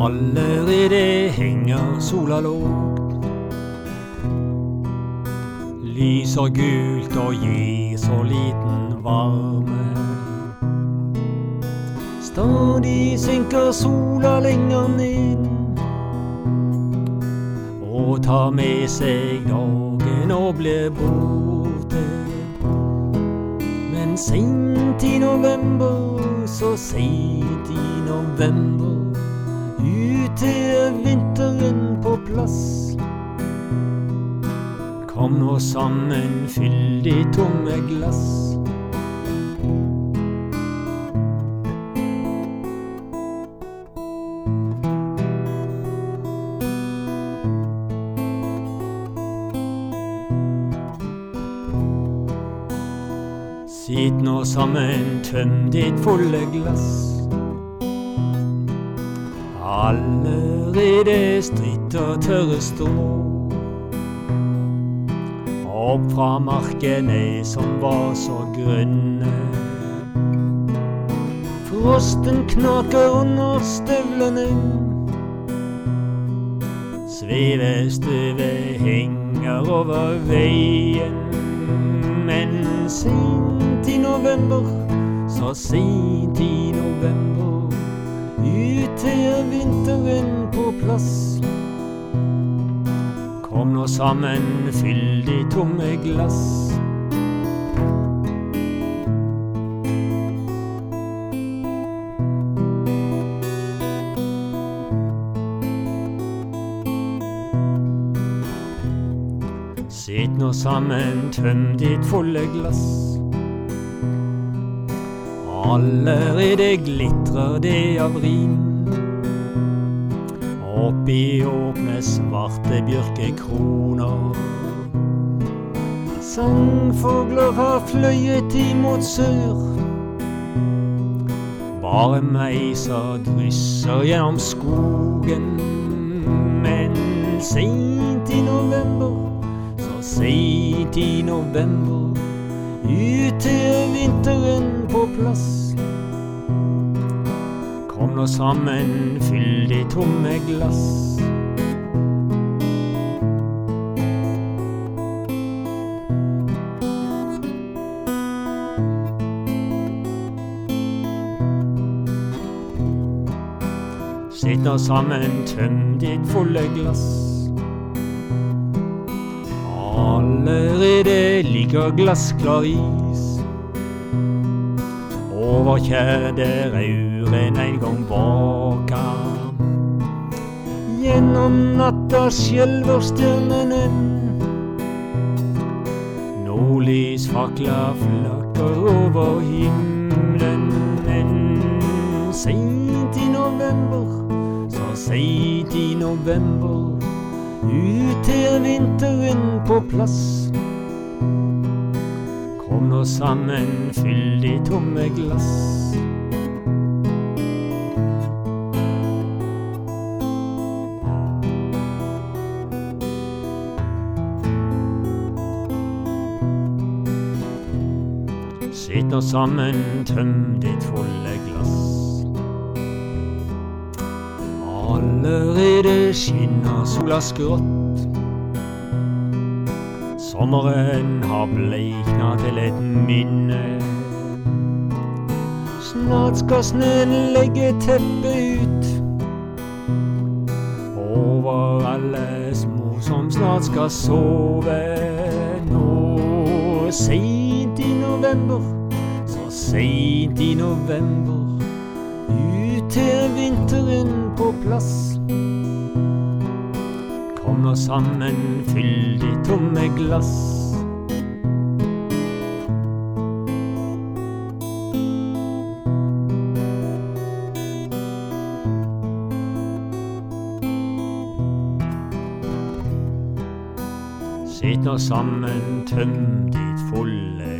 Allerede henger sola lågt, lyser gult og gir så liten varme. Stadig synker sola lenger ned og tar med seg dagen og blir borte. Men sent i november, så sent i november, ute er vinteren på plass. Kom nå sammen, fyll de tomme glass. Sitt nå sammen, tøm ditt fulle glass. Allerede stritter tørre strå opp fra markene som var så grønne. Frosten knaker under støvlene, svevestøvet henger over veien. Men sent i november, så sent i november, ute er vinteren på plass. Kom nå sammen, fyll de tomme glass. Sitt nå sammen, tøm ditt fulle glass. Allerede glitrer det av rim oppi åpne svarte bjørkekroner. Sangfugler har fløyet imot sør, bare meiser drysser gjennom skogen. Men sent i november, så sent i november, ute er vinteren på plass. Kom nå sammen, fyll de tomme glass. Sitt nå sammen, tøm ditt fulle glass. Allerede ligger glassklar is over kjærderauren en gang baka. Gjennom natta skjelver stjernene, nordlysfakler flakker over himmelen. Sent i november, så sent i november, ute er vinteren på plass. Kom nå sammen, fyll de tomme glass. Sitt nå sammen, tøm ditt fulle glass. Allerede skinner sola skrått, sommeren har bleikna til et minne. Snart skal snøen legge teppet ut over alle små som snart skal sove. Nå sent i november, så sent i november, ute er vinteren på plass. Kom nå sammen, fyll de tomme glass. Sitt nå sammen, tøm ditt fulle